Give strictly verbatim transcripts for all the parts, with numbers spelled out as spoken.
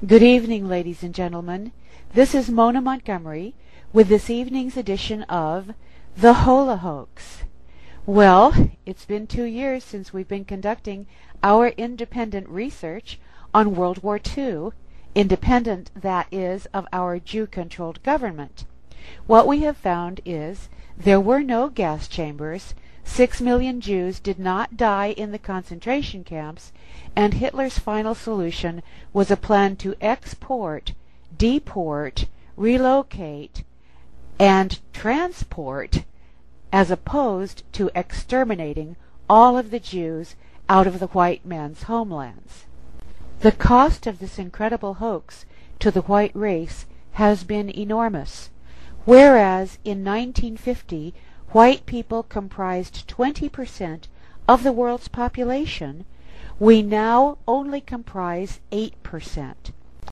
Good evening, ladies and gentlemen. This is Mona Montgomery with this evening's edition of The Holohoax. Well, it's been two years since we've been conducting our independent research on World War Two, independent, that is, of our Jew-controlled government. What we have found is there were no gas chambers, six million Jews did not die in the concentration camps, and Hitler's final solution was a plan to export, deport, relocate, and transport, as opposed to exterminating all of the Jews out of the white man's homelands. The cost of this incredible hoax to the white race has been enormous. Whereas in nineteen fifty, white people comprised twenty percent of the world's population, we now only comprise eight percent.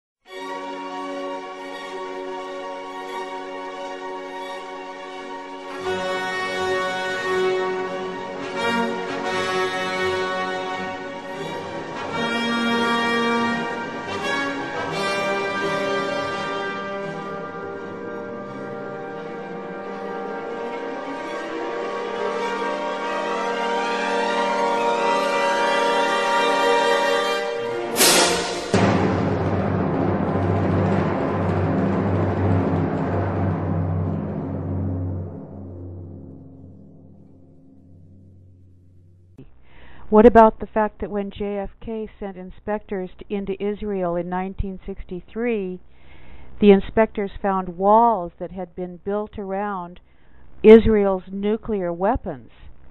What about the fact that when J F K sent inspectors into Israel in nineteen sixty-three, the inspectors found walls that had been built around Israel's nuclear weapons,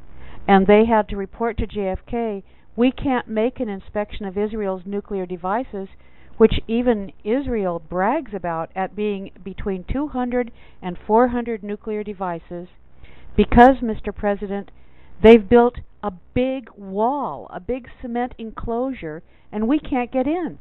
and they had to report to J F K, we can't make an inspection of Israel's nuclear devices, which even Israel brags about at being between two hundred and four hundred nuclear devices, because, Mister President, they've built a big wall, a big cement enclosure, and we can't get in.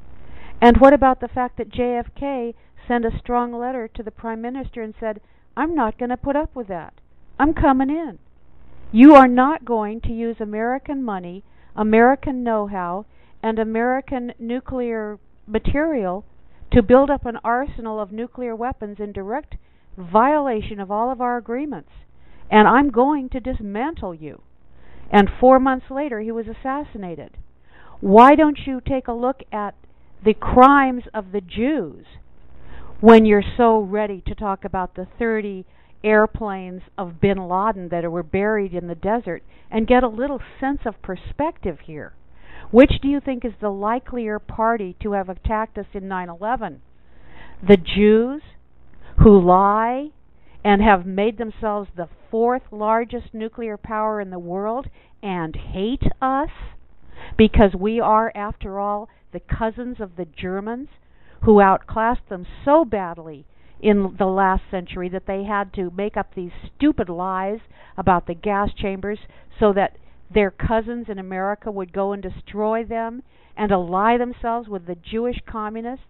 And what about the fact that J F K sent a strong letter to the Prime Minister and said, I'm not going to put up with that. I'm coming in. You are not going to use American money, American know-how, and American nuclear material to build up an arsenal of nuclear weapons in direct violation of all of our agreements. And I'm going to dismantle you. And four months later, he was assassinated. Why don't you take a look at the crimes of the Jews when you're so ready to talk about the thirty airplanes of bin Laden that were buried in the desert and get a little sense of perspective here? Which do you think is the likelier party to have attacked us in nine eleven? The Jews, who lie and have made themselves the fourth largest nuclear power in the world and hate us because we are, after all, the cousins of the Germans who outclassed them so badly in the last century that they had to make up these stupid lies about the gas chambers so that their cousins in America would go and destroy them and ally themselves with the Jewish communists.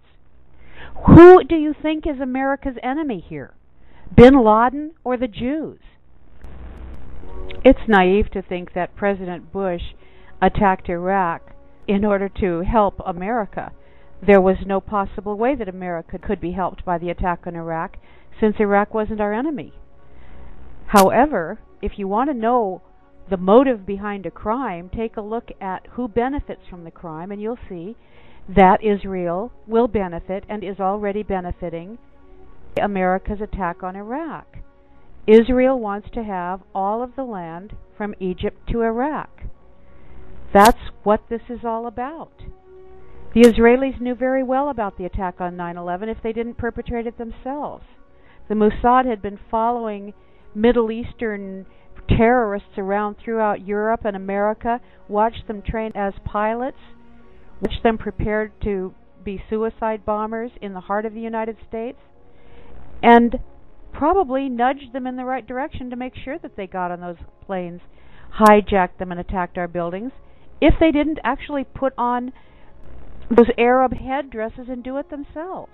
Who do you think is America's enemy here? Bin Laden or the Jews? It's naive to think that President Bush attacked Iraq in order to help America. There was no possible way that America could be helped by the attack on Iraq, since Iraq wasn't our enemy. However, if you want to know the motive behind a crime, take a look at who benefits from the crime, and you'll see that Israel will benefit and is already benefiting America's attack on Iraq. Israel wants to have all of the land from Egypt to Iraq. That's what this is all about. The Israelis knew very well about the attack on nine eleven if they didn't perpetrate it themselves. The Mossad had been following Middle Eastern terrorists around throughout Europe and America, watched them train as pilots, watched them prepared to be suicide bombers in the heart of the United States, and probably nudged them in the right direction to make sure that they got on those planes, hijacked them, and attacked our buildings, if they didn't actually put on those Arab headdresses and do it themselves.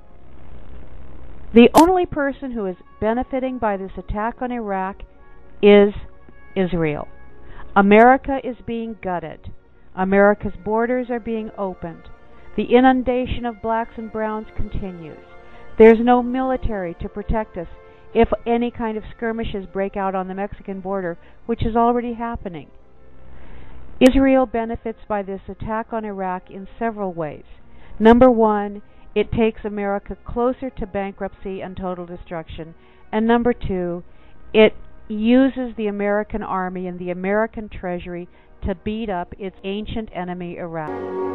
The only person who is benefiting by this attack on Iraq is Israel. America is being gutted. America's borders are being opened. The inundation of blacks and browns continues. There's no military to protect us if any kind of skirmishes break out on the Mexican border, which is already happening. Israel benefits by this attack on Iraq in several ways. Number one, it takes America closer to bankruptcy and total destruction. And number two, it uses the American army and the American treasury to beat up its ancient enemy, Iraq.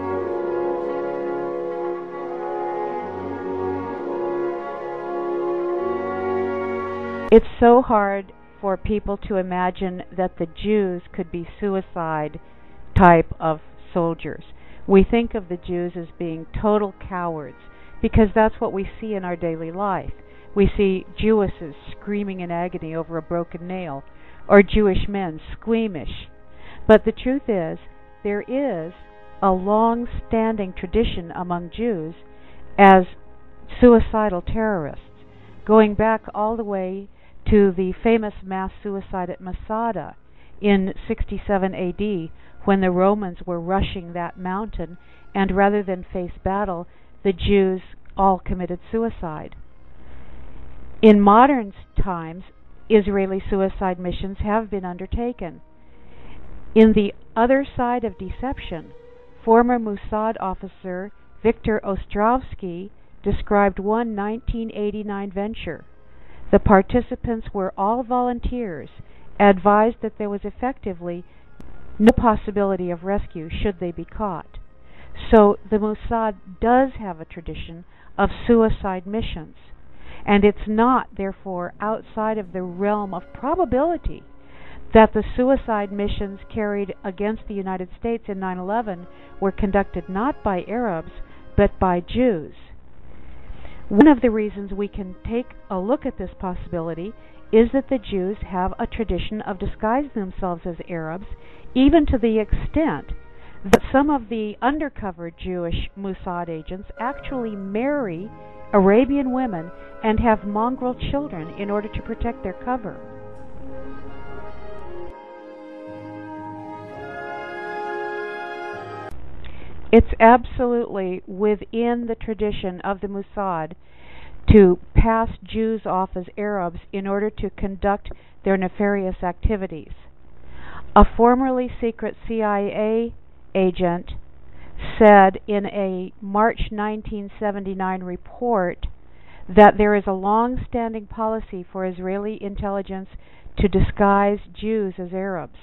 It's so hard for people to imagine that the Jews could be suicide type of soldiers. We think of the Jews as being total cowards because that's what we see in our daily life. We see Jewesses screaming in agony over a broken nail, or Jewish men squeamish. But the truth is, there is a long-standing tradition among Jews as suicidal terrorists, going back all the way to the famous mass suicide at Masada in sixty-seven A D, when the Romans were rushing that mountain, and rather than face battle, the Jews all committed suicide. In modern times, Israeli suicide missions have been undertaken. In the other side of deception, former Mossad officer Viktor Ostrovsky described one nineteen eighty-nine venture. The participants were all volunteers, advised that there was effectively no possibility of rescue should they be caught. So the Mossad does have a tradition of suicide missions, and it's not, therefore, outside of the realm of probability that the suicide missions carried against the United States in nine eleven were conducted not by Arabs, but by Jews. One of the reasons we can take a look at this possibility is that the Jews have a tradition of disguising themselves as Arabs, even to the extent that some of the undercover Jewish Mossad agents actually marry Arabian women and have mongrel children in order to protect their cover. It's absolutely within the tradition of the Mossad to pass Jews off as Arabs in order to conduct their nefarious activities. A formerly secret C I A agent said in a March nineteen seventy-nine report that there is a long-standing policy for Israeli intelligence to disguise Jews as Arabs.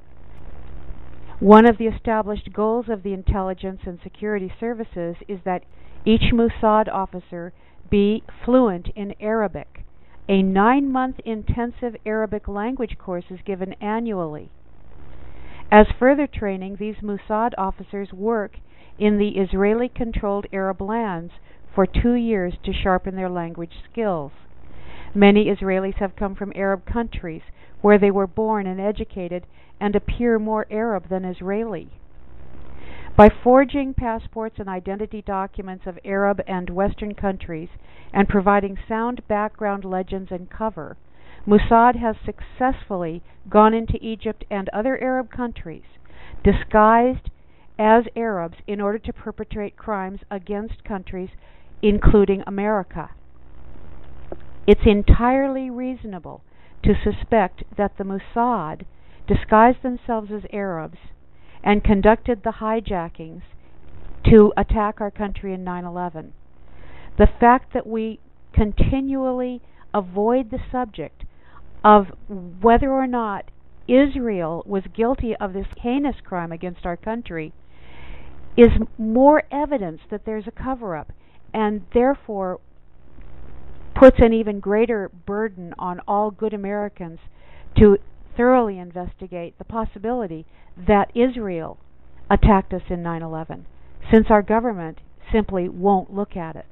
One of the established goals of the intelligence and security services is that each Mossad officer be fluent in Arabic. A nine-month intensive Arabic language course is given annually. As further training, these Mossad officers work in the Israeli-controlled Arab lands for two years to sharpen their language skills. Many Israelis have come from Arab countries where they were born and educated and appear more Arab than Israeli. By forging passports and identity documents of Arab and Western countries and providing sound background legends and cover, Mossad has successfully gone into Egypt and other Arab countries, disguised as Arabs in order to perpetrate crimes against countries, including America. It's entirely reasonable to suspect that the Mossad disguised themselves as Arabs and conducted the hijackings to attack our country in nine eleven. The fact that we continually avoid the subject of whether or not Israel was guilty of this heinous crime against our country is more evidence that there's a cover-up, and therefore puts an even greater burden on all good Americans to thoroughly investigate the possibility that Israel attacked us in nine eleven, since our government simply won't look at it.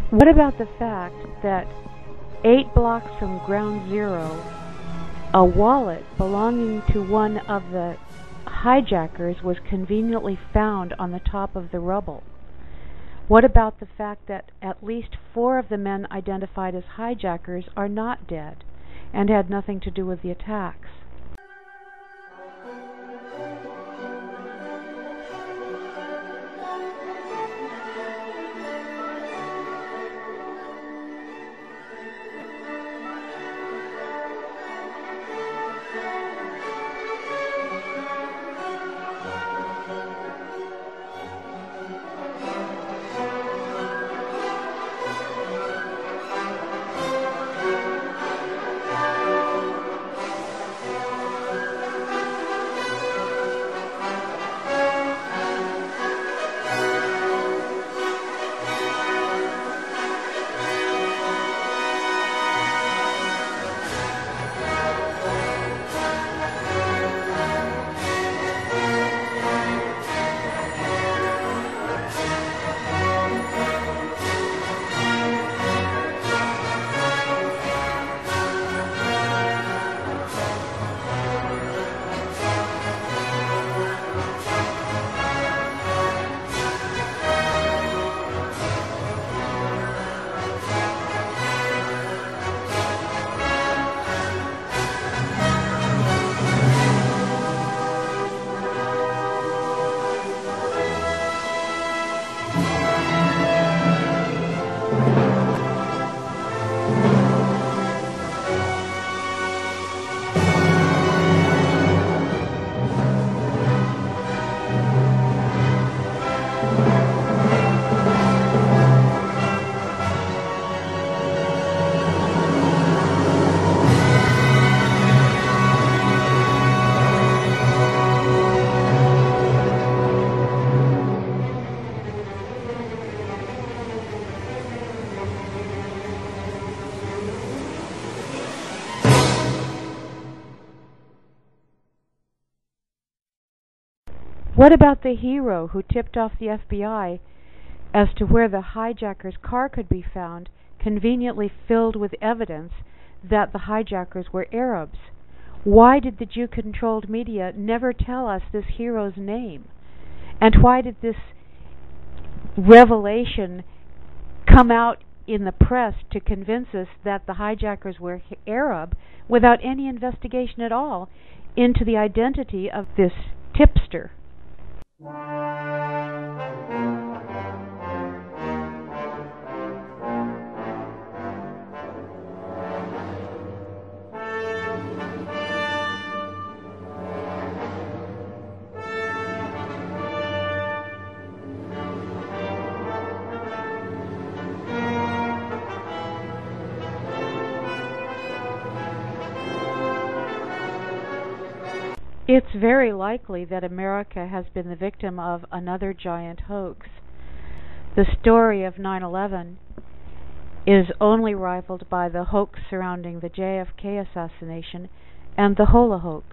What about the fact that eight blocks from Ground Zero, a wallet belonging to one of the hijackers was conveniently found on the top of the rubble? What about the fact that at least four of the men identified as hijackers are not dead and had nothing to do with the attacks? What about the hero who tipped off the F B I as to where the hijacker's car could be found, conveniently filled with evidence that the hijackers were Arabs? Why did the Jew-controlled media never tell us this hero's name? And why did this revelation come out in the press to convince us that the hijackers were Arab without any investigation at all into the identity of this tipster? It's very likely that America has been the victim of another giant hoax. The story of nine eleven is only rivaled by the hoax surrounding the J F K assassination and the Hola hoax.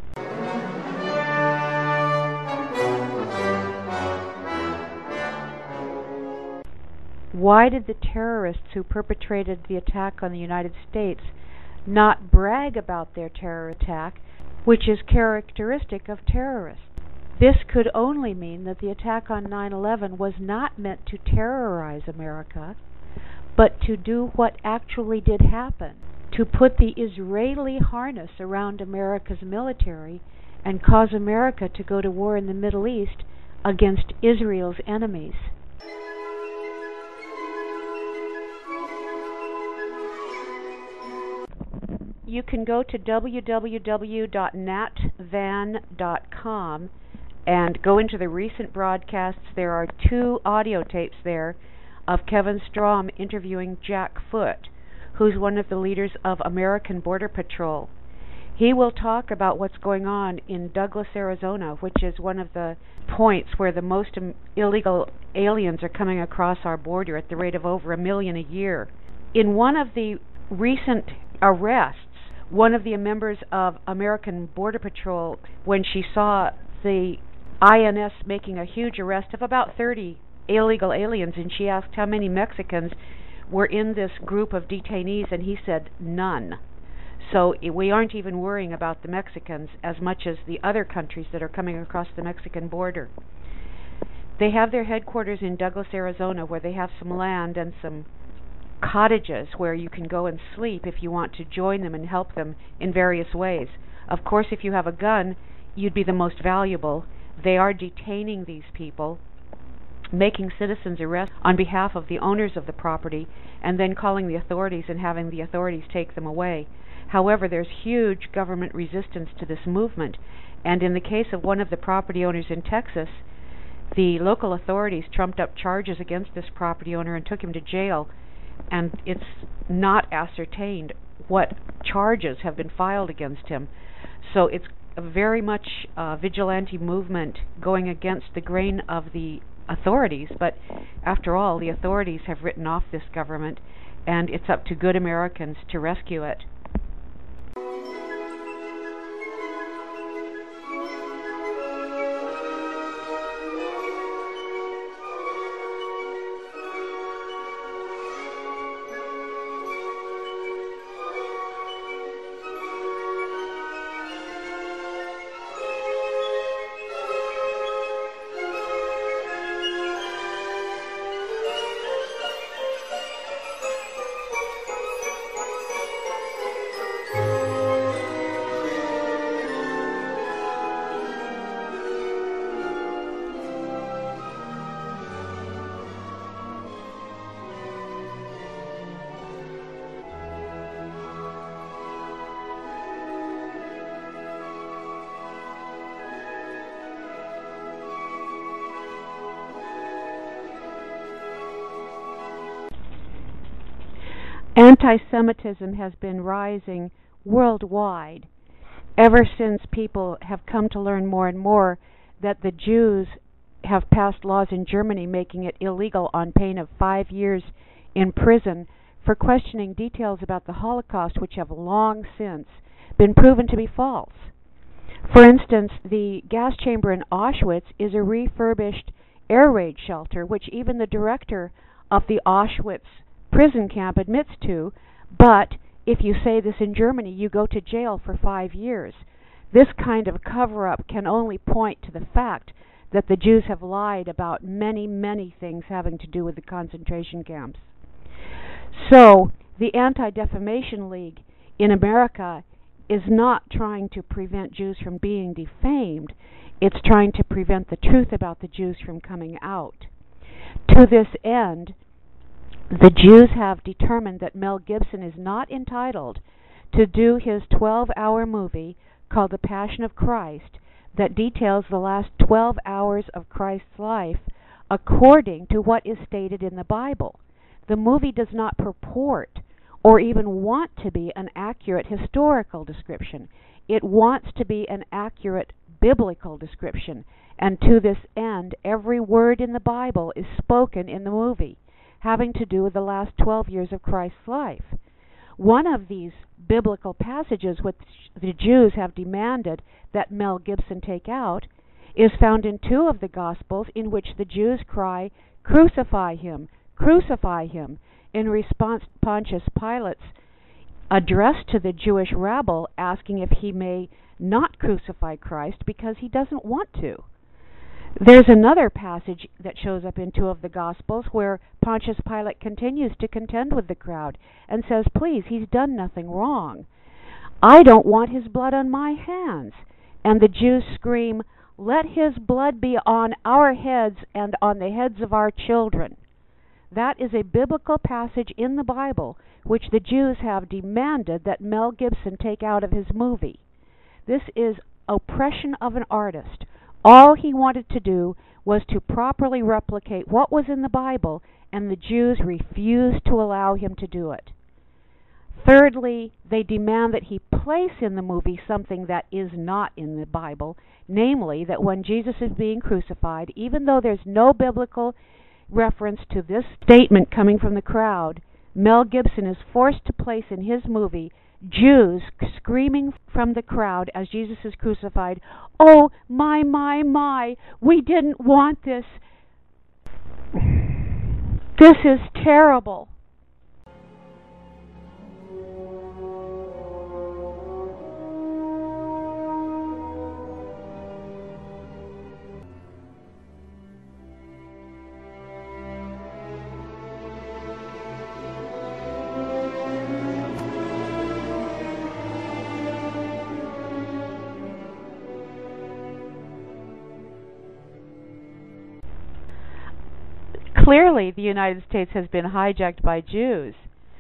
Why did the terrorists who perpetrated the attack on the United States not brag about their terror attack, which is characteristic of terrorists? This could only mean that the attack on nine eleven was not meant to terrorize America, but to do what actually did happen, to put the Israeli harness around America's military and cause America to go to war in the Middle East against Israel's enemies. You can go to w w w dot nat van dot com and go into the recent broadcasts. There are two audio tapes there of Kevin Strom interviewing Jack Foote, who's one of the leaders of American Border Patrol. He will talk about what's going on in Douglas, Arizona, which is one of the points where the most um, illegal aliens are coming across our border at the rate of over a million a year. In one of the recent arrests, one of the members of American Border Patrol, when she saw the I N S making a huge arrest of about thirty illegal aliens, and she asked how many Mexicans were in this group of detainees, and he said none. So we aren't even worrying about the Mexicans as much as the other countries that are coming across the Mexican border. They have their headquarters in Douglas, Arizona, where they have some land and some cottages where you can go and sleep if you want to join them and help them in various ways. Of course, if you have a gun, you'd be the most valuable. They are detaining these people, making citizens arrest on behalf of the owners of the property, and then calling the authorities and having the authorities take them away. However, there's huge government resistance to this movement, and in the case of one of the property owners in Texas, the local authorities trumped up charges against this property owner and took him to jail, and it's not ascertained what charges have been filed against him. So it's a very much uh, vigilante movement going against the grain of the authorities, but after all, the authorities have written off this government, and it's up to good Americans to rescue it. Anti-Semitism has been rising worldwide ever since people have come to learn more and more that the Jews have passed laws in Germany making it illegal on pain of five years in prison for questioning details about the Holocaust which have long since been proven to be false. For instance, the gas chamber in Auschwitz is a refurbished air raid shelter, which even the director of the Auschwitz prison camp admits to, but if you say this in Germany, you go to jail for five years. This kind of cover-up can only point to the fact that the Jews have lied about many, many things having to do with the concentration camps. So, the Anti-Defamation League in America is not trying to prevent Jews from being defamed. It's trying to prevent the truth about the Jews from coming out. To this end, the Jews have determined that Mel Gibson is not entitled to do his twelve-hour movie called The Passion of Christ that details the last twelve hours of Christ's life according to what is stated in the Bible. The movie does not purport or even want to be an accurate historical description. It wants to be an accurate biblical description, and to this end, every word in the Bible is spoken in the movie, having to do with the last twelve years of Christ's life. One of these biblical passages which the Jews have demanded that Mel Gibson take out is found in two of the Gospels, in which the Jews cry, "Crucify him, crucify him," in response to Pontius Pilate's address to the Jewish rabble asking if he may not crucify Christ because he doesn't want to. There's another passage that shows up in two of the Gospels where Pontius Pilate continues to contend with the crowd and says, please, he's done nothing wrong. I don't want his blood on my hands. And the Jews scream, let his blood be on our heads and on the heads of our children. That is a biblical passage in the Bible which the Jews have demanded that Mel Gibson take out of his movie. This is oppression of an artist. All he wanted to do was to properly replicate what was in the Bible, and the Jews refused to allow him to do it. Thirdly, they demand that he place in the movie something that is not in the Bible, namely that when Jesus is being crucified, even though there's no biblical reference to this statement coming from the crowd, Mel Gibson is forced to place in his movie Jews screaming from the crowd as Jesus is crucified, oh, my, my, my, we didn't want this. This is terrible. Clearly, the United States has been hijacked by Jews.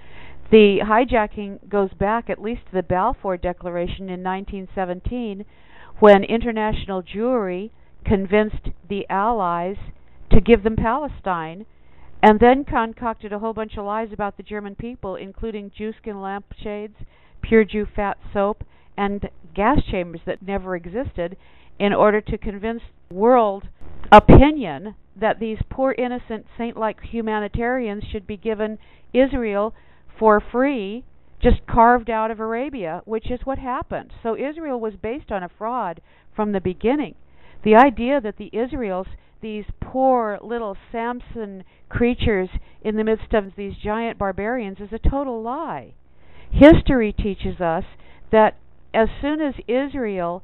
The hijacking goes back at least to the Balfour Declaration in nineteen seventeen, when international Jewry convinced the Allies to give them Palestine, and then concocted a whole bunch of lies about the German people, including Jew-skin lampshades, pure Jew fat soap, and gas chambers that never existed, in order to convince world opinion that these poor, innocent, saint-like humanitarians should be given Israel for free, just carved out of Arabia, which is what happened. So Israel was based on a fraud from the beginning. The idea that the Israels, these poor little Samson creatures in the midst of these giant barbarians, is a total lie. History teaches us that as soon as Israel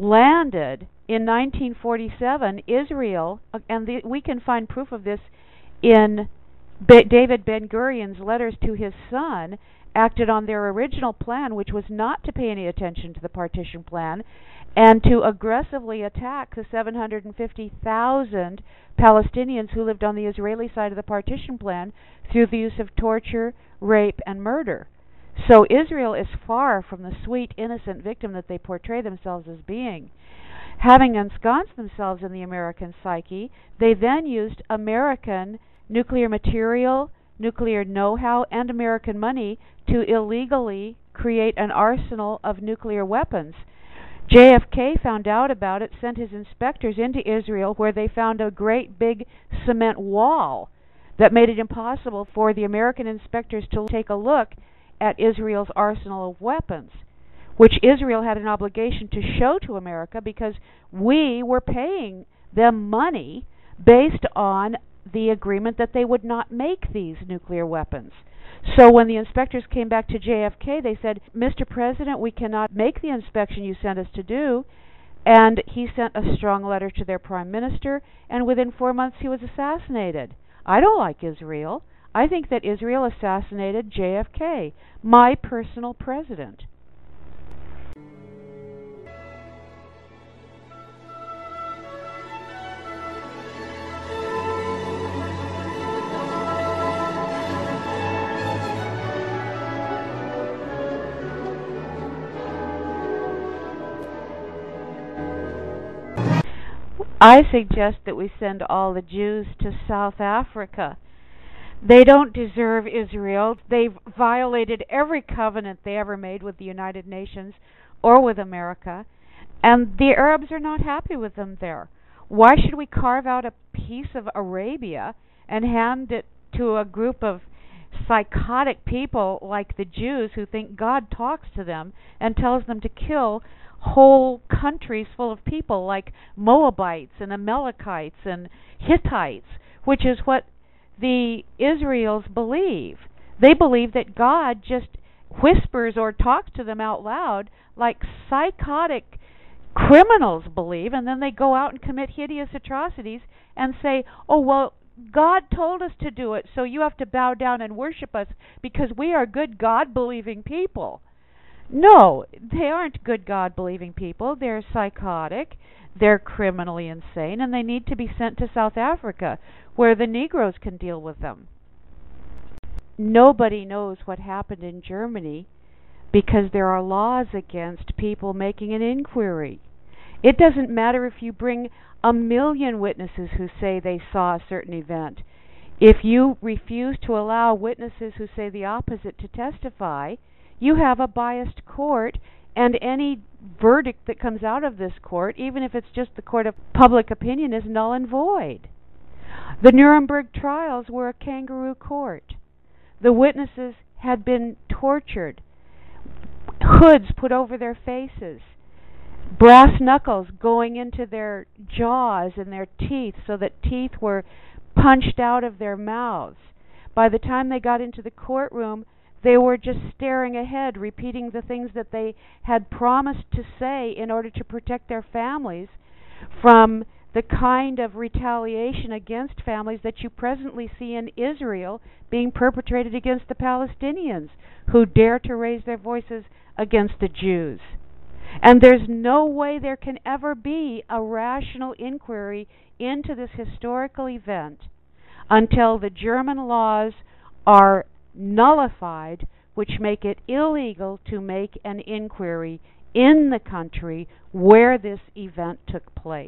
landed in nineteen forty-seven, Israel, and the, we can find proof of this in Be- David Ben-Gurion's letters to his son, acted on their original plan, which was not to pay any attention to the partition plan, and to aggressively attack the seven hundred fifty thousand Palestinians who lived on the Israeli side of the partition plan through the use of torture, rape, and murder. So Israel is far from the sweet, innocent victim that they portray themselves as being. Having ensconced themselves in the American psyche, they then used American nuclear material, nuclear know-how, and American money to illegally create an arsenal of nuclear weapons. J F K found out about it, sent his inspectors into Israel, where they found a great big cement wall that made it impossible for the American inspectors to take a look at Israel's arsenal of weapons, which Israel had an obligation to show to America because we were paying them money based on the agreement that they would not make these nuclear weapons. So when the inspectors came back to J F K, they said, "Mister President, we cannot make the inspection you sent us to do." And he sent a strong letter to their prime minister, and within four months he was assassinated. I don't like Israel. I think that Israel assassinated J F K, my personal president. I suggest that we send all the Jews to South Africa. They don't deserve Israel. They've violated every covenant they ever made with the United Nations or with America, and the Arabs are not happy with them there. Why should we carve out a piece of Arabia and hand it to a group of psychotic people like the Jews who think God talks to them and tells them to kill whole countries full of people like Moabites and Amalekites and Hittites, which is what the Israels believe. They believe that God just whispers or talks to them out loud like psychotic criminals believe, and then they go out and commit hideous atrocities and say, "Oh, well, God told us to do it, so you have to bow down and worship us because we are good God-believing people." No, they aren't good God-believing people. They're psychotic, they're criminally insane, and they need to be sent to South Africa, where the Negroes can deal with them. Nobody knows what happened in Germany because there are laws against people making an inquiry. It doesn't matter if you bring a million witnesses who say they saw a certain event. If you refuse to allow witnesses who say the opposite to testify, you have a biased court, and any verdict that comes out of this court, even if it's just the court of public opinion, is null and void. The Nuremberg trials were a kangaroo court. The witnesses had been tortured, hoods put over their faces, brass knuckles going into their jaws and their teeth so that teeth were punched out of their mouths. By the time they got into the courtroom, they were just staring ahead, repeating the things that they had promised to say in order to protect their families from the kind of retaliation against families that you presently see in Israel being perpetrated against the Palestinians who dare to raise their voices against the Jews. And there's no way there can ever be a rational inquiry into this historical event until the German laws are nullified, which make it illegal to make an inquiry in the country where this event took place.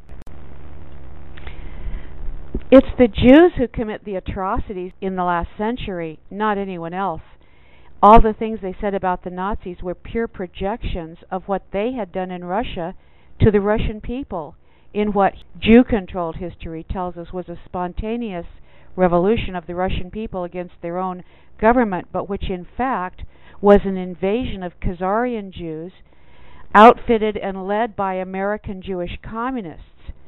It's the Jews who commit the atrocities in the last century, not anyone else. All the things they said about the Nazis were pure projections of what they had done in Russia to the Russian people, in what Jew-controlled history tells us was a spontaneous revolution of the Russian people against their own government, but which in fact was an invasion of Khazarian Jews outfitted and led by American Jewish communists.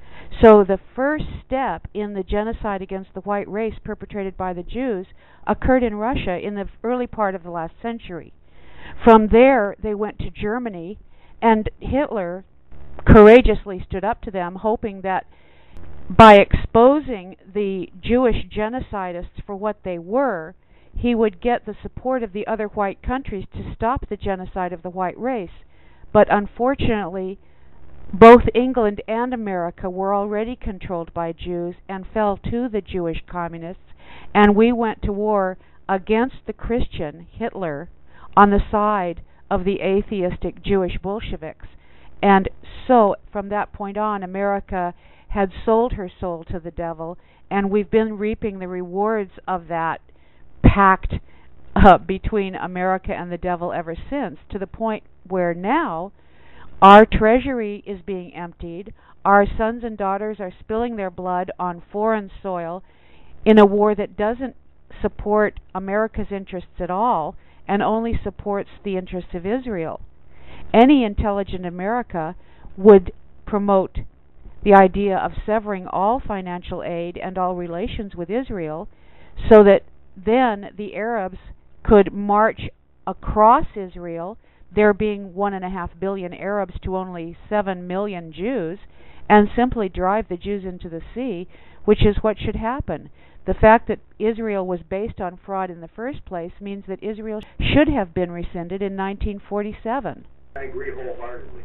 So the first step in the genocide against the white race perpetrated by the Jews occurred in Russia in the early part of the last century. From there, they went to Germany, and Hitler courageously stood up to them, hoping that by exposing the Jewish genocidists for what they were, he would get the support of the other white countries to stop the genocide of the white race. But unfortunately, both England and America were already controlled by Jews and fell to the Jewish communists, and we went to war against the Christian Hitler on the side of the atheistic Jewish Bolsheviks. And so, from that point on, America had sold her soul to the devil, and we've been reaping the rewards of that pact uh, between America and the devil ever since, to the point where now our treasury is being emptied, our sons and daughters are spilling their blood on foreign soil in a war that doesn't support America's interests at all and only supports the interests of Israel. Any intelligent America would promote the idea of severing all financial aid and all relations with Israel, so that then the Arabs could march across Israel, there being one and a half billion Arabs to only seven million Jews, and simply drive the Jews into the sea, which is what should happen. The fact that Israel was based on fraud in the first place means that Israel should have been rescinded in nineteen forty-seven. I agree wholeheartedly.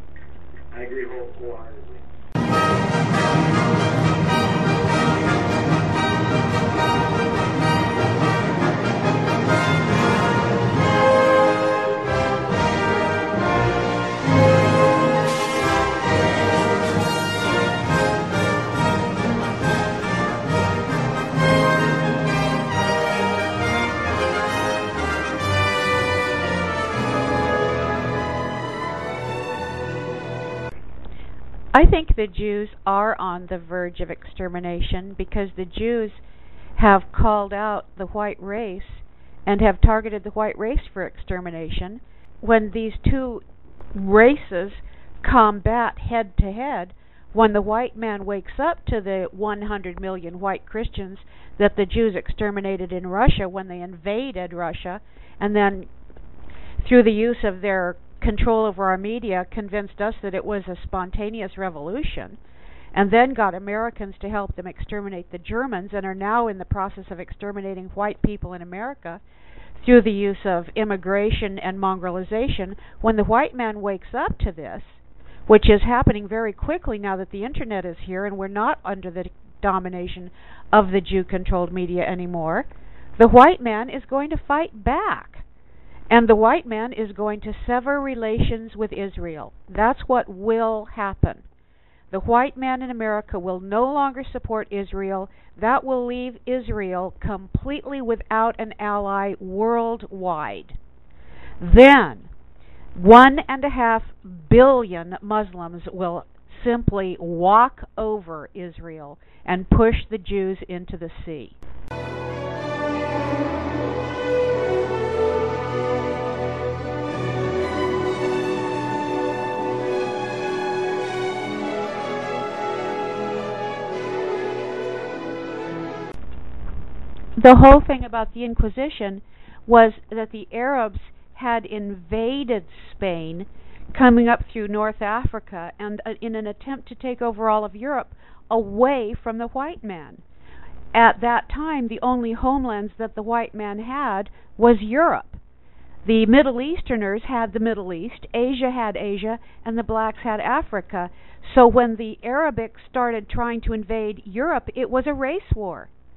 I agree whole- wholeheartedly. I think the Jews are on the verge of extermination because the Jews have called out the white race and have targeted the white race for extermination. When these two races combat head to head, when the white man wakes up to the one hundred million white Christians that the Jews exterminated in Russia when they invaded Russia, and then through the use of their control over our media convinced us that it was a spontaneous revolution, and then got Americans to help them exterminate the Germans, and are now in the process of exterminating white people in America through the use of immigration and mongrelization. When the white man wakes up to this, which is happening very quickly now that the internet is here and we're not under the domination of the Jew-controlled media anymore, the white man is going to fight back. And the white man is going to sever relations with Israel. That's what will happen. The white man in America will no longer support Israel. That will leave Israel completely without an ally worldwide. Then, one and a half billion Muslims will simply walk over Israel and push the Jews into the sea. The whole thing about the Inquisition was that the Arabs had invaded Spain, coming up through North Africa, and uh, in an attempt to take over all of Europe away from the white man. At that time, the only homelands that the white man had was Europe. The Middle Easterners had the Middle East, Asia had Asia, and the blacks had Africa. So when the Arabics started trying to invade Europe, it was a race war.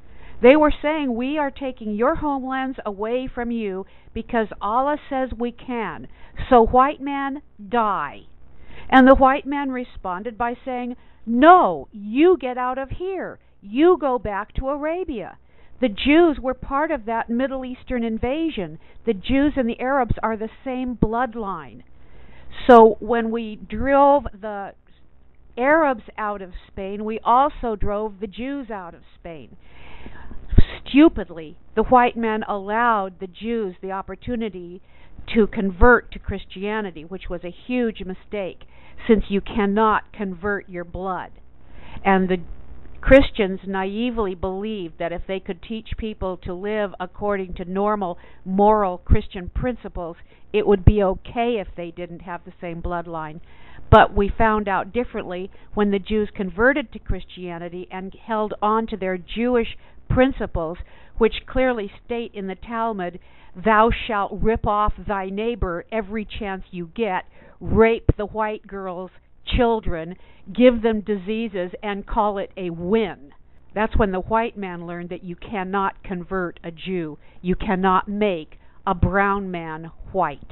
They were saying, we are taking your homelands away from you because Allah says we can. So white man, die. And the white man responded by saying, no, you get out of here. You go back to Arabia. The Jews were part of that Middle Eastern invasion. The Jews and the Arabs are the same bloodline. So when we drove the Arabs out of Spain, we also drove the Jews out of Spain. Stupidly, the white man allowed the Jews the opportunity to convert to Christianity, which was a huge mistake, since you cannot convert your blood. And the Christians naively believed that if they could teach people to live according to normal moral Christian principles, it would be okay if they didn't have the same bloodline. But we found out differently when the Jews converted to Christianity and held on to their Jewish principles, which clearly state in the Talmud, thou shalt rip off thy neighbor every chance you get, rape the white girl's children, give them diseases, and call it a win. That's when the white man learned that you cannot convert a Jew. You cannot make a brown man white.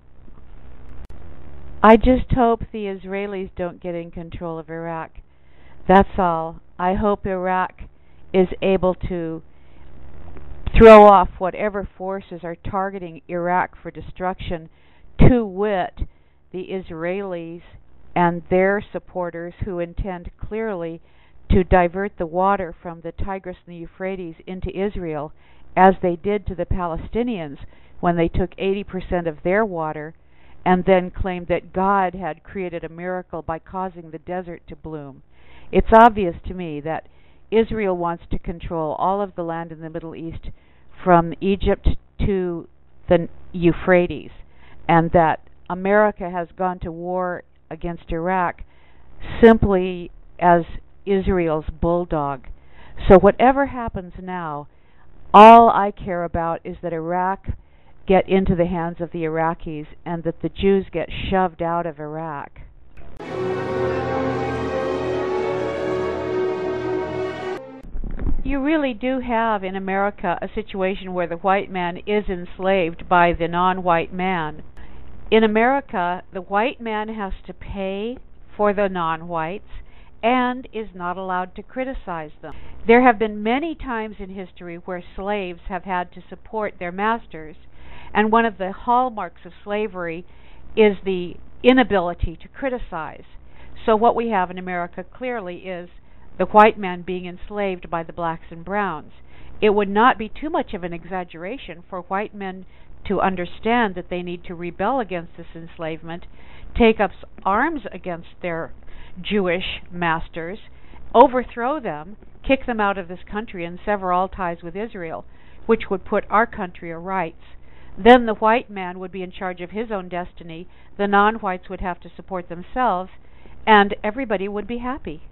I just hope the Israelis don't get in control of Iraq. That's all. I hope Iraq is able to throw off whatever forces are targeting Iraq for destruction, to wit, the Israelis and their supporters, who intend clearly to divert the water from the Tigris and the Euphrates into Israel, as they did to the Palestinians when they took eighty percent of their water and then claimed that God had created a miracle by causing the desert to bloom. It's obvious to me that Israel wants to control all of the land in the Middle East from Egypt to the Euphrates, and that America has gone to war against Iraq simply as Israel's bulldog. So whatever happens now, all I care about is that Iraq get into the hands of the Iraqis and that the Jews get shoved out of Iraq. You really do have in America a situation where the white man is enslaved by the non-white man. In America, the white man has to pay for the non-whites and is not allowed to criticize them. There have been many times in history where slaves have had to support their masters, and one of the hallmarks of slavery is the inability to criticize. So what we have in America clearly is the white man being enslaved by the blacks and browns. It would not be too much of an exaggeration for white men to understand that they need to rebel against this enslavement, take up arms against their Jewish masters, overthrow them, kick them out of this country, and sever all ties with Israel, which would put our country of rights. Then the white man would be in charge of his own destiny, the non-whites would have to support themselves, and everybody would be happy.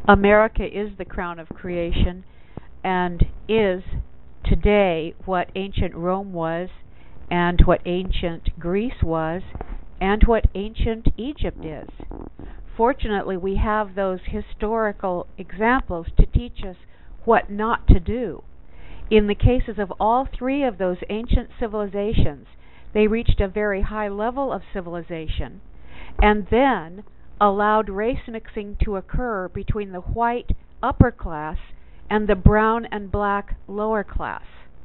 America is the crown of creation and is today what ancient Rome was, and what ancient Greece was, and what ancient Egypt is. Fortunately, we have those historical examples to teach us what not to do. In the cases of all three of those ancient civilizations, they reached a very high level of civilization and then allowed race mixing to occur between the white upper class and the brown and black lower class.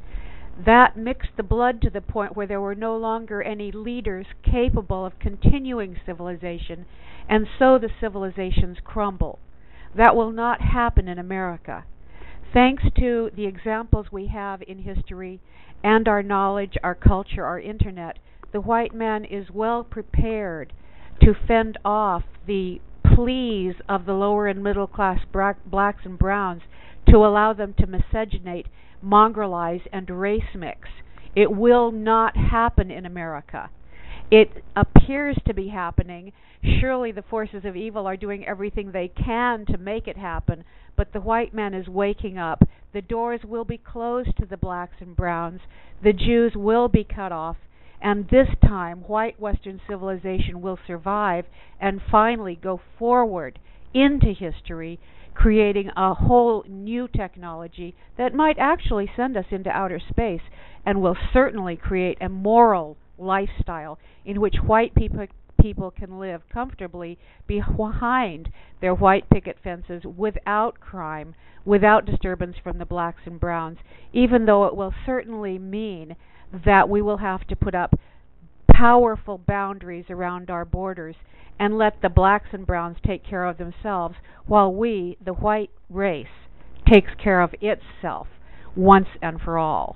That mixed the blood to the point where there were no longer any leaders capable of continuing civilization, and so the civilizations crumble. That will not happen in America. Thanks to the examples we have in history and our knowledge, our culture, our internet, the white man is well prepared to fend off the pleas of the lower and middle class blacks and browns to allow them to miscegenate, mongrelize, and race mix. It will not happen in America. It appears to be happening. Surely the forces of evil are doing everything they can to make it happen, but the white man is waking up. The doors will be closed to the blacks and browns. The Jews will be cut off. And this time, white Western civilization will survive and finally go forward into history, creating a whole new technology that might actually send us into outer space and will certainly create a moral lifestyle in which white people people can live comfortably behind their white picket fences without crime, without disturbance from the blacks and browns, even though it will certainly mean that we will have to put up powerful boundaries around our borders and let the blacks and browns take care of themselves while we, the white race, takes care of itself once and for all.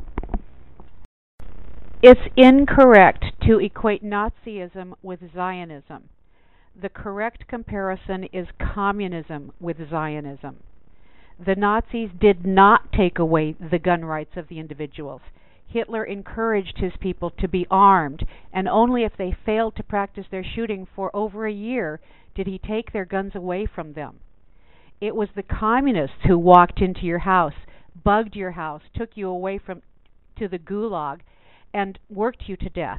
It's incorrect to equate Nazism with Zionism. The correct comparison is communism with Zionism. The Nazis did not take away the gun rights of the individuals. Hitler encouraged his people to be armed, and only if they failed to practice their shooting for over a year did he take their guns away from them. It was the communists who walked into your house, bugged your house, took you away from to the gulag, and worked you to death.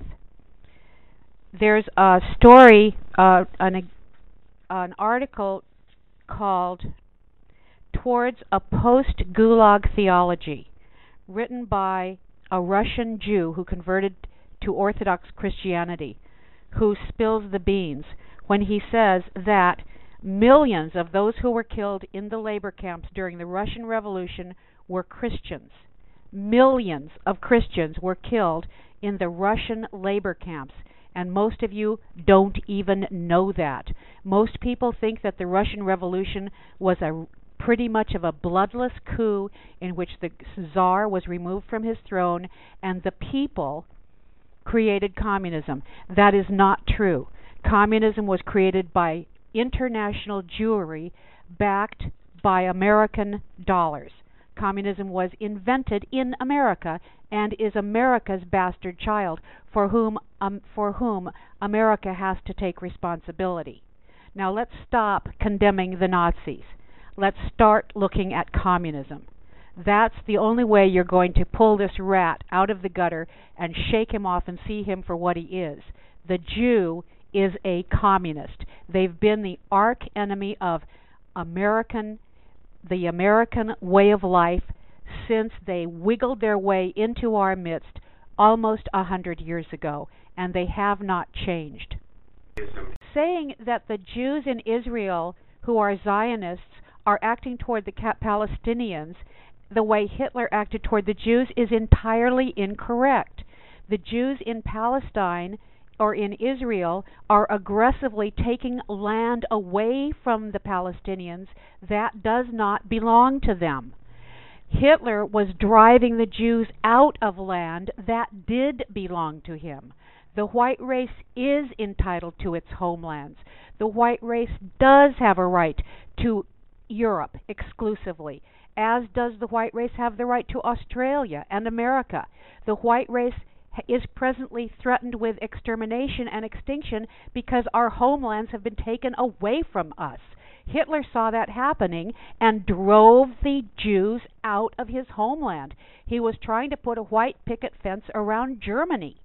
There's a story, uh, an, an article called Towards a Post-Gulag Theology, written by a Russian Jew who converted to Orthodox Christianity, who spills the beans when he says that millions of those who were killed in the labor camps during the Russian Revolution were Christians. Millions of Christians were killed in the Russian labor camps, and most of you don't even know that. Most people think that the Russian Revolution was a pretty much of a bloodless coup in which the Tsar was removed from his throne and the people created communism. That is not true. Communism was created by international Jewry backed by American dollars. Communism was invented in America and is America's bastard child for whom um, for whom America has to take responsibility. Now let's stop condemning the Nazis. Let's start looking at communism. That's the only way you're going to pull this rat out of the gutter and shake him off and see him for what he is. The Jew is a communist. They've been the arch enemy of American, the American way of life since they wiggled their way into our midst almost a hundred years ago, and they have not changed. Saying that the Jews in Israel who are Zionists are acting toward the Palestinians the way Hitler acted toward the Jews is entirely incorrect. The Jews in Palestine or in Israel are aggressively taking land away from the Palestinians that does not belong to them. Hitler was driving the Jews out of land that did belong to him. The white race is entitled to its homelands. The white race does have a right to Europe exclusively, as does the white race have the right to Australia and America. The white race is presently threatened with extermination and extinction because our homelands have been taken away from us. Hitler saw that happening and drove the Jews out of his homeland. He was trying to put a white picket fence around Germany.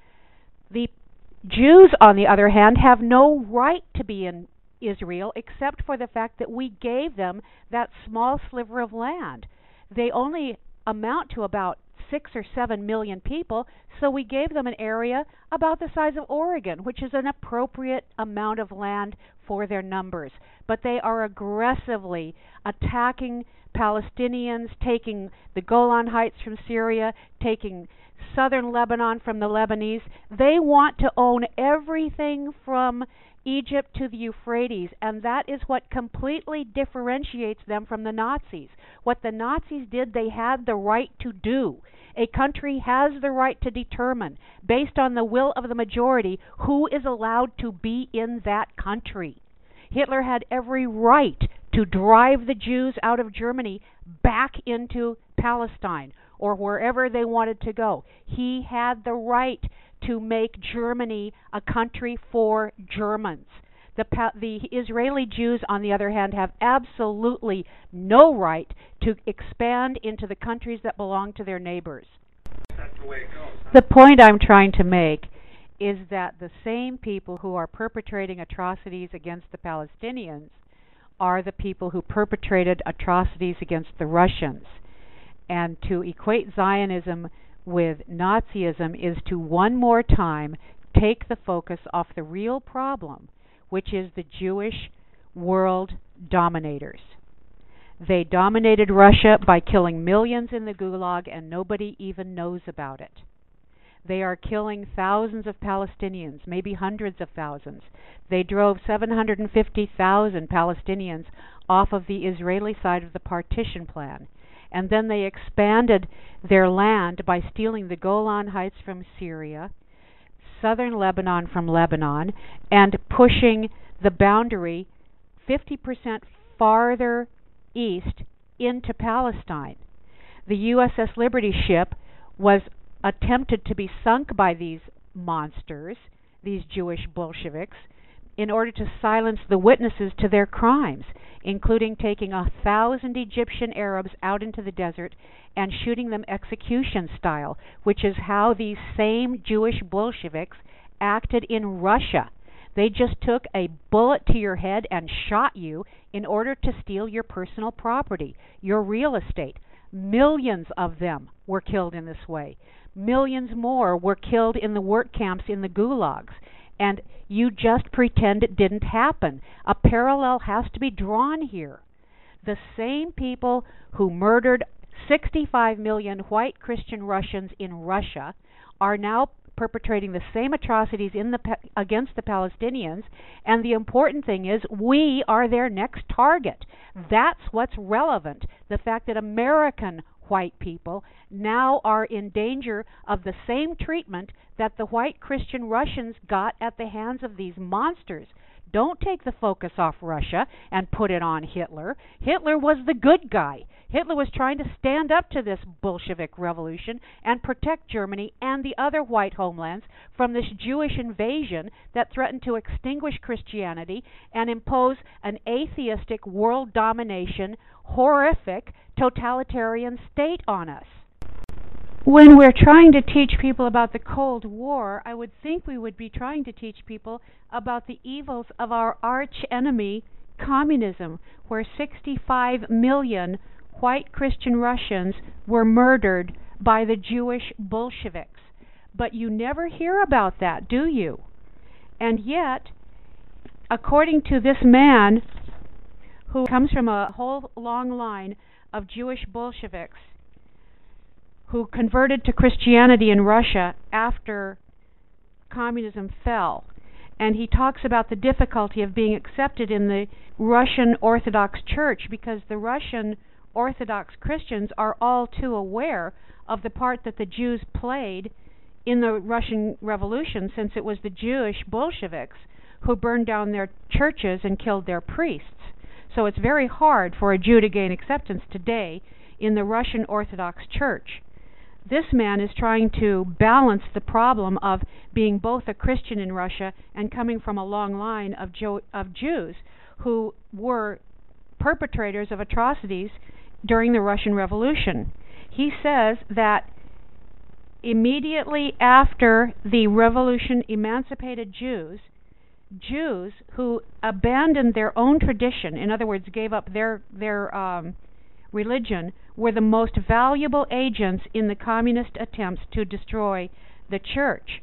The Jews, on the other hand, have no right to be in Israel except for the fact that we gave them that small sliver of land. They only amount to about six or seven million people, so we gave them an area about the size of Oregon, which is an appropriate amount of land for their numbers. But they are aggressively attacking Palestinians, taking the Golan Heights from Syria, taking southern Lebanon from the Lebanese. They want to own everything from Egypt to the Euphrates, and that is what completely differentiates them from the Nazis. What the Nazis did, they had the right to do. A country has the right to determine, based on the will of the majority, who is allowed to be in that country. Hitler had every right to drive the Jews out of Germany back into Palestine or wherever they wanted to go. He had the right to make Germany a country for Germans. The, the Israeli Jews, on the other hand, have absolutely no right to expand into the countries that belong to their neighbors. That's the way it goes. Huh? The point I'm trying to make is that the same people who are perpetrating atrocities against the Palestinians are the people who perpetrated atrocities against the Russians. And to equate Zionism with Nazism is to one more time take the focus off the real problem, which is the Jewish world dominators. They dominated Russia by killing millions in the Gulag, and nobody even knows about it. They are killing thousands of Palestinians, maybe hundreds of thousands. They drove seven hundred fifty thousand Palestinians off of the Israeli side of the partition plan. And then they expanded their land by stealing the Golan Heights from Syria, southern Lebanon from Lebanon, and pushing the boundary fifty percent farther east into Palestine. The U S S Liberty ship was attempted to be sunk by these monsters, these Jewish Bolsheviks, in order to silence the witnesses to their crimes, including taking a thousand Egyptian Arabs out into the desert and shooting them execution style, which is how these same Jewish Bolsheviks acted in Russia. They just took a bullet to your head and shot you in order to steal your personal property, your real estate. Millions of them were killed in this way. Millions more were killed in the work camps in the gulags. And you just pretend it didn't happen. A parallel has to be drawn here. The same people who murdered sixty-five million white Christian Russians in Russia are now perpetrating the same atrocities in the against the Palestinians, and the important thing is we are their next target. That's what's relevant, the fact that American white people now are in danger of the same treatment that the white Christian Russians got at the hands of these monsters. Don't take the focus off Russia and put it on Hitler. Hitler was the good guy. Hitler was trying to stand up to this Bolshevik revolution and protect Germany and the other white homelands from this Jewish invasion that threatened to extinguish Christianity and impose an atheistic world domination, horrific, totalitarian state on us. When we're trying to teach people about the Cold War, I would think we would be trying to teach people about the evils of our arch enemy, communism, where sixty-five million white Christian Russians were murdered by the Jewish Bolsheviks. But you never hear about that, do you? And yet, according to this man, who comes from a whole long line of Jewish Bolsheviks, who converted to Christianity in Russia after communism fell. And he talks about the difficulty of being accepted in the Russian Orthodox Church because the Russian Orthodox Christians are all too aware of the part that the Jews played in the Russian Revolution, since it was the Jewish Bolsheviks who burned down their churches and killed their priests. So it's very hard for a Jew to gain acceptance today in the Russian Orthodox Church. This man is trying to balance the problem of being both a Christian in Russia and coming from a long line of, Jo- of Jews who were perpetrators of atrocities during the Russian Revolution. He says that immediately after the revolution emancipated Jews, Jews who abandoned their own tradition, in other words, gave up their their um, religion, were the most valuable agents in the communist attempts to destroy the church.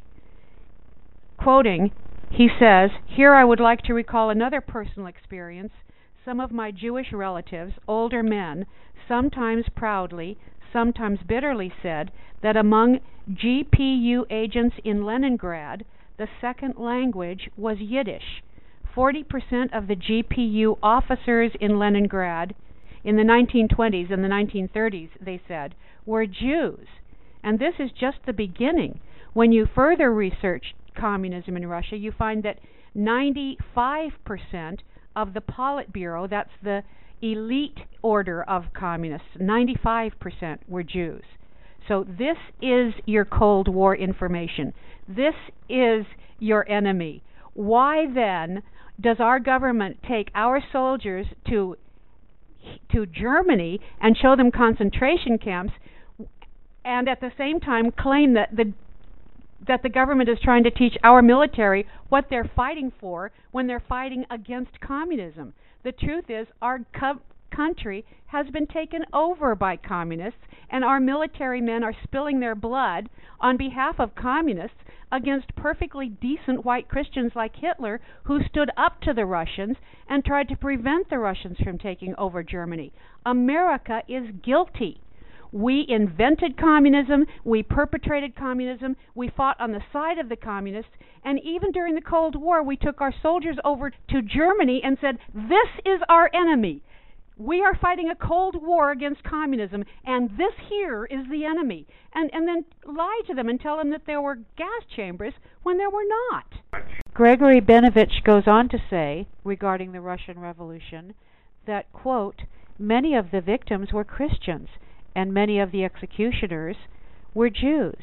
Quoting, he says, "Here I would like to recall another personal experience. Some of my Jewish relatives, older men, sometimes proudly, sometimes bitterly said that among G P U agents in Leningrad, the second language was Yiddish. forty percent of the G P U officers in Leningrad in the nineteen twenties and the nineteen thirties, they said, were Jews. And this is just the beginning. When you further research communism in Russia, you find that ninety-five percent of the Politburo, that's the elite order of communists, ninety-five percent were Jews. So this is your Cold War information. This is your enemy. Why then does our government take our soldiers to to Germany and show them concentration camps, and at the same time claim that the that the government is trying to teach our military what they're fighting for when they're fighting against communism? The truth is, our co- country has been taken over by communists, and our military men are spilling their blood on behalf of communists against perfectly decent white Christians like Hitler, who stood up to the Russians and tried to prevent the Russians from taking over Germany. America is guilty. We invented communism, we perpetrated communism, we fought on the side of the communists, and even during the Cold War we took our soldiers over to Germany and said, this is our enemy. We are fighting a Cold War against communism, and this here is the enemy. And, and then lie to them and tell them that there were gas chambers when there were not. Gregory Benovich goes on to say, regarding the Russian Revolution, that, quote, many of the victims were Christians, and many of the executioners were Jews.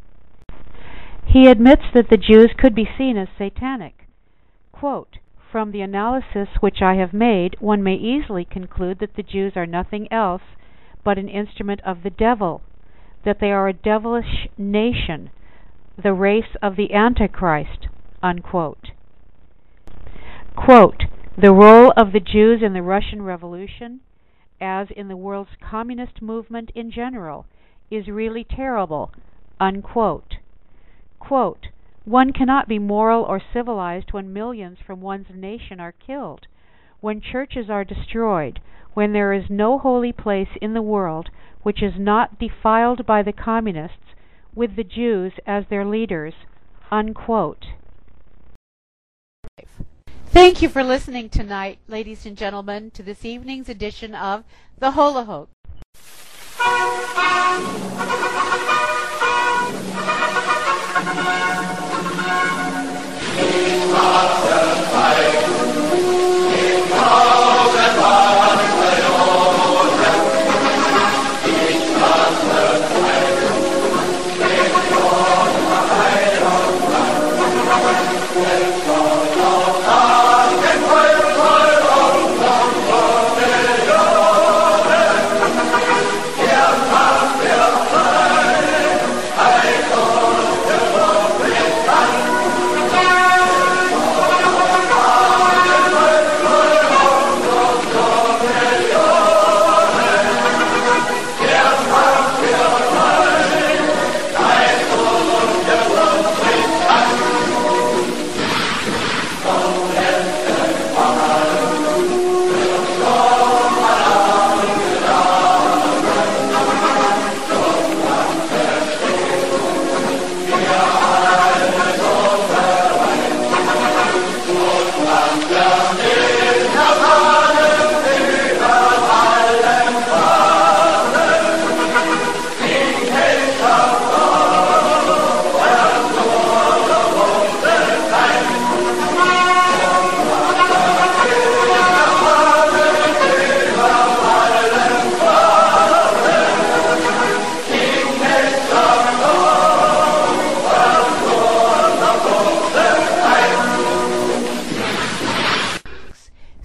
He admits that the Jews could be seen as satanic. Quote, from the analysis which I have made, one may easily conclude that the Jews are nothing else but an instrument of the devil, that they are a devilish nation, the race of the Antichrist, unquote. Quote, the role of the Jews in the Russian Revolution, as in the world's communist movement in general, is really terrible, unquote. Quote, one cannot be moral or civilized when millions from one's nation are killed, when churches are destroyed, when there is no holy place in the world which is not defiled by the communists with the Jews as their leaders, unquote. Thank you for listening tonight, ladies and gentlemen, to this evening's edition of The Holocaust. Yeah.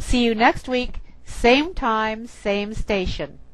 See you next week, same time, same station.